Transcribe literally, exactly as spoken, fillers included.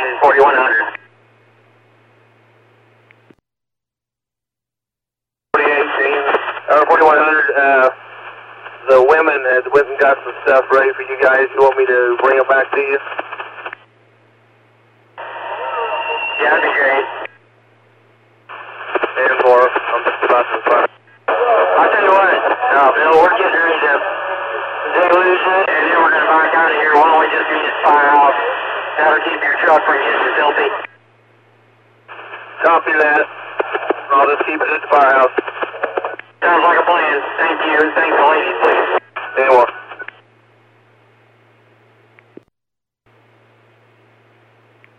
in forty-one hundred. forty-eight eighteen, or forty-one hundred, uh, the women had went and got some stuff ready for you guys. You want me to bring them back to you? Yeah, that'd be great. And more, I'm just about to find. I'll tell you what, uh, Bill, we're getting ready to deluge it, and then we're going to back out of here. Why don't we just do this firehouse? That'll keep your truck from getting filthy. Copy that. I'll just keep it at the firehouse. Sounds like a plan. Thank you. Thanks, ladies, please. Anymore.